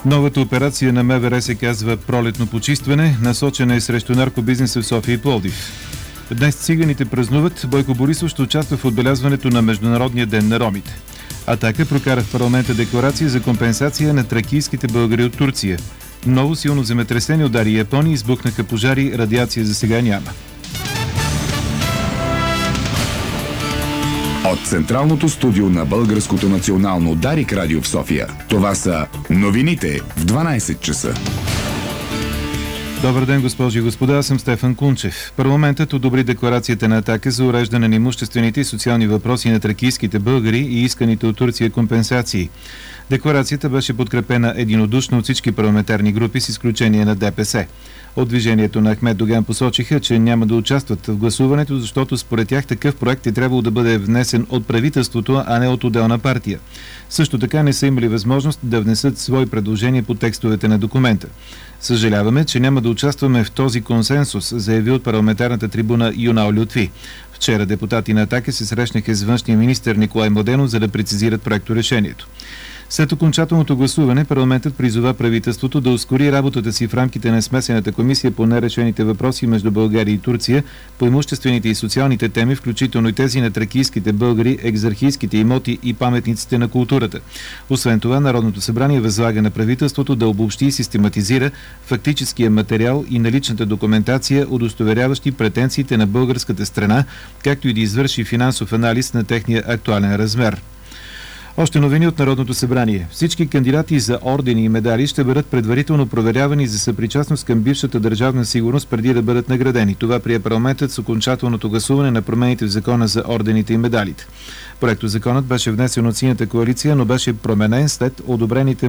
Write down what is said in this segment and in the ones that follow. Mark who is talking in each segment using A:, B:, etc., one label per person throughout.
A: Новата операция на МВР се казва пролетно почистване, насочена е срещу наркобизнеса в София и Пловдив. Днес циганите празнуват, Бойко Борисов ще участва в отбелязването на Международния ден на ромите. Атака прокара в парламента декларация за компенсация на тракийските българи от Турция. Много силно земетресение удари Япония, избухнаха пожари, радиация за сега няма.
B: От централното студио на Българското национално Дарик радио в София, това са новините в 12 часа.
A: Добър ден, госпожи и господа, аз съм Стефан Кунчев. Парламентът одобри декларацията на Атака за уреждане на имуществените и социални въпроси на тракийските българи и исканите от Турция компенсации. Декларацията беше подкрепена единодушно от всички парламентарни групи с изключение на ДПС. От движението на Ахмед Доган посочиха, че няма да участват в гласуването, защото според тях такъв проект е трябвало да бъде внесен от правителството, а не от отделна партия. Също така не са имали възможност да внесат свои предложения по текстовете на документа. Съжаляваме, че няма да участваме в този консенсус, заяви от парламентарната трибуна Юнал Лютви. Вчера депутати на Атака се срещнаха с външния министър Николай Младенов, за да прецизират проекторешението. След окончателното гласуване, парламентът призова правителството да ускори работата си в рамките на смесената комисия по нерешените въпроси между България и Турция по имуществените и социалните теми, включително и тези на тракийските българи, екзархийските имоти и паметниците на културата. Освен това, Народното събрание възлага на правителството да обобщи и систематизира фактическия материал и наличната документация, удостоверяващи претенциите на българската страна, както и да извърши финансов анализ на техния актуален размер. Още новини от Народното събрание. Всички кандидати за ордени и медали ще бъдат предварително проверявани за съпричастност към бившата държавна сигурност преди да бъдат наградени. Това прие парламентът с окончателното гласуване на промените в закона за ордените и медалите. Проектозаконът беше внесен от Синята коалиция, но беше променен след одобрението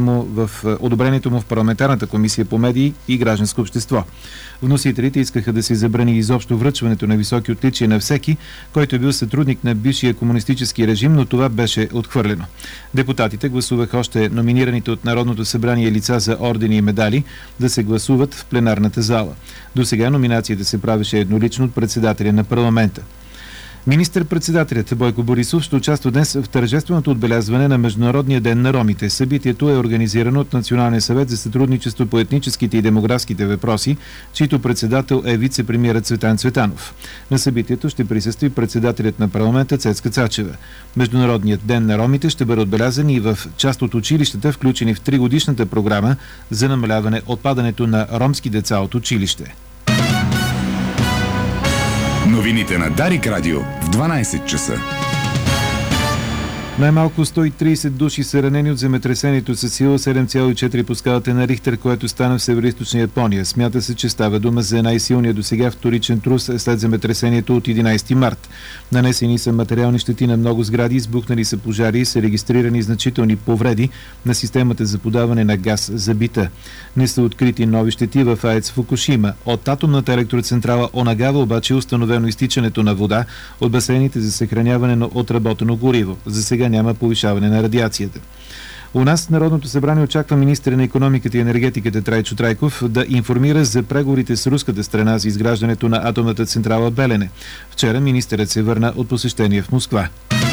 A: му в парламентарната комисия по медии и гражданско общество. Вносителите искаха да се забрани изобщо връчването на високи отличия на всеки, който е бил сътрудник на бившия комунистически режим, но това беше отхвърлено. Депутатите гласуваха още номинираните от Народното събрание лица за ордени и медали да се гласуват в пленарната зала. До сега номинацията се правеше еднолично от председателя на парламента. Министър-председателят Бойко Борисов ще участва днес в тържественото отбелязване на Международния ден на ромите. Събитието е организирано от Националния съвет за сътрудничество по етническите и демографските въпроси, чийто председател е вице-премиерът Цветан Цветанов. На събитието ще присъства и председателят на парламента Цецка Цачева. Международният ден на ромите ще бъде отбелязан и в част от училищата, включени в 3-годишната програма за намаляване отпадането на ромски деца от училище.
B: Новините на Дарик радио в 12 часа.
A: Най-малко 130 души са ранени от земетресението със сила 7,4 по скалата на Рихтер, което стана в североизточна Япония. Смята се, че става дума за най-силния досега вторичен трус след земетресението от 11 март. Нанесени са материални щети на много сгради, избухнали са пожари и са регистрирани значителни повреди на системата за подаване на газ за бита. Не са открити нови щети в АЕЦ Фукушима. От атомната електроцентрала Онагава обаче е установено изтичането на вода от басейните за съхраняване на отработено гориво. За сега няма повишаване на радиацията. У нас Народното събрание очаква министър на икономиката и енергетиката Трайчо Трайков да информира за преговорите с руската страна за изграждането на атомната централа Белене. Вчера министърът се върна от посещение в Москва.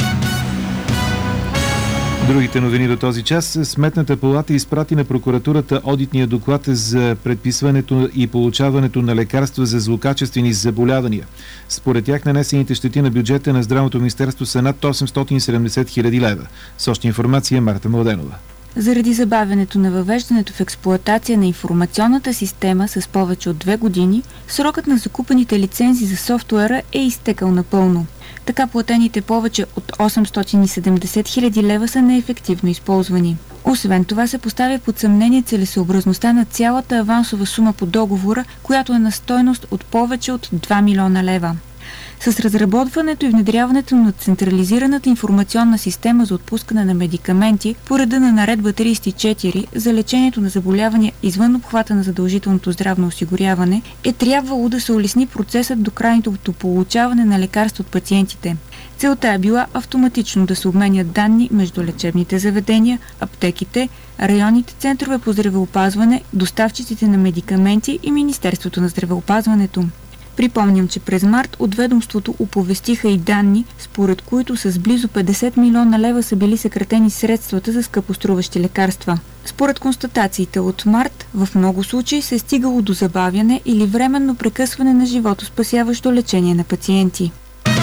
A: Другите новини до този час. Сметната палата изпрати на прокуратурата одитния доклад за предписването и получаването на лекарства за злокачествени заболявания. Според тях нанесените щети на бюджета на Здравното министерство са над 870 хиляди лева. С още информация Марта Младенова.
C: Заради забавянето на въвеждането в експлоатация на информационната система с повече от 2 години, срокът на закупените лицензи за софтуера е изтекал напълно. Така платените повече от 870 хиляди лева са неефективно използвани. Освен това се поставя под съмнение целесъобразността на цялата авансова сума по договора, която е на стойност от повече от 2 милиона лева. С разработването и внедряването на централизираната информационна система за отпускане на медикаменти по реда на наредба 34 за лечението на заболявания извън обхвата на задължителното здравно осигуряване е трябвало да се улесни процесът до крайното получаване на лекарства от пациентите. Целта е била автоматично да се обменят данни между лечебните заведения, аптеките, районните центрове по здравеопазване, доставчиците на медикаменти и Министерството на здравеопазването. Припомням, че през март от ведомството оповестиха и данни, според които с близо 50 милиона лева са били съкратени средствата за скъпоструващи лекарства. Според констатациите от март, в много случаи се е стигало до забавяне или временно прекъсване на животоспасяващо лечение на пациенти.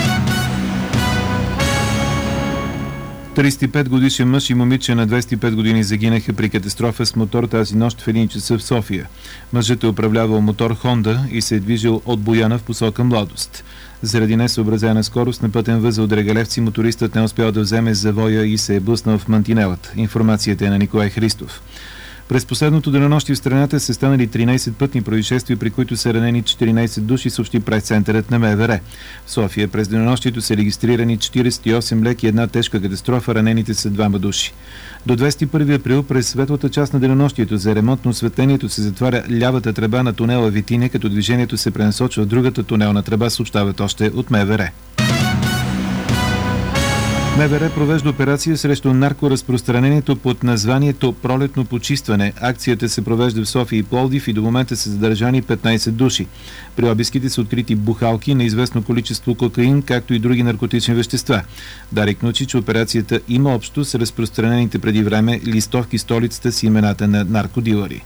A: 35 годишен мъж и момиче на 25 години загинаха при катастрофа с мотор тази нощ в 1 часа в София. Мъжът е управлявал мотор Хонда и се е движил от Бояна в посока Младост. Заради несъобразена скорост на пътен възел Драгалевци мотористът не успял да вземе завоя и се е блъснал в мантинелата. Информацията е на Николай Христов. През последното денонощие в страната са станали 13 пътни происшествия, при които са ранени 14 души, съобщи прес-центърът на МВР. В София през денонощието са регистрирани 48 леки и една тежка катастрофа, ранените са 2 души. До 21 април през светлата част на денонощието за ремонт на осветлението се затваря лявата тръба на тунела Витиня, като движението се пренасочва в другата тунелна тръба, съобщават още от МВР. МВР провежда операция срещу наркоразпространението под названието «Пролетно почистване». Акцията се провежда в София и Пловдив и до момента са задържани 15 души. При обиските са открити бухалки на известно количество кокаин, както и други наркотични вещества. Дарик научи, че операцията има общо с разпространените преди време листовки столицата с имената на наркодилъри.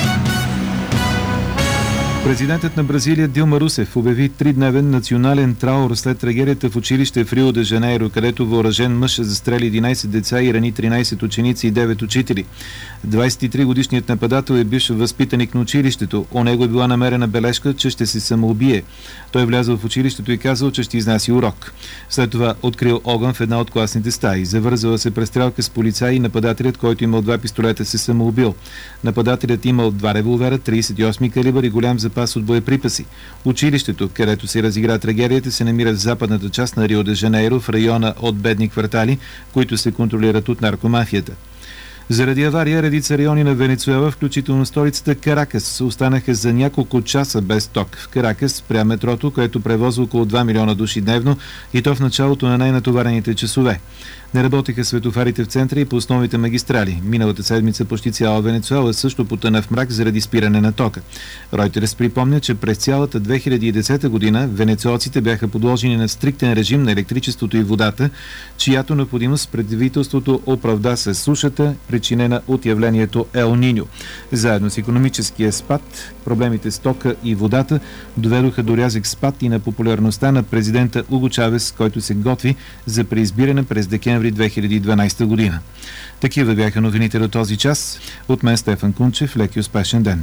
A: Президентът на Бразилия Дилма Русеф обяви 3-дневен национален траур след трагедията в училище в Рио де Жанейро, където въоръжен мъж застрели 11 деца и рани 13 ученици и 9 учители. 23-годишният нападател е бивш възпитаник на училището. У него е била намерена бележка, че ще се самоубие. Той влязъл в училището и казал, че ще изнася урок. След това открил огън в една от класните стаи. Завързала се престрелка с полицаи и нападателят, който имал 2 пистолета, се самоубил. Нападателят имал 2 револвера, 38 калибър и голям запас от боеприпаси. Училището, където се разигра трагедията, се намира в западната част на Рио де Жанейро, в района от бедни квартали, които се контролират от наркомафията. Заради авария редица райони на Венецуела, включително столицата Каракас, останаха за няколко часа без ток. В Каракас спря метрото, което превозва около 2 милиона души дневно, и то в началото на най-натоварените часове. Не работеха светофарите в центъра и по основните магистрали. Миналата седмица почти цяла Венецуела също потъна в мрак заради спиране на тока. Ройтерс припомня, че през цялата 2010 година венецуелците бяха подложени на стриктен режим на електричеството и водата, чиято необходимост правителството оправда с сушата, причинена от явлението Ел Ниньо. Заедно с икономическия спад, проблемите с тока и водата доведоха до рязък спад и на популярността на президента Уго Чавес, който се готви за преизбиране през декември 2012 година. Такива бяха новините до този час. От мен Стефан Кунчев, лек и успешен ден.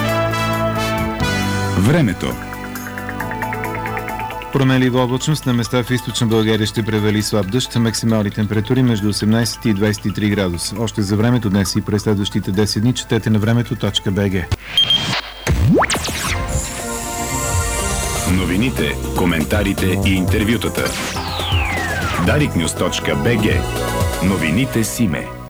B: Времето.
A: Променлива облачност, на места в източна България ще превали слаб дъжд, максимални температури между 18 и 23 градуса. Още за времето днес и през следващите 10 дни четете на времето.bg.
B: Новините, коментарите и интервютата. Dariknews.bg. Новините с име.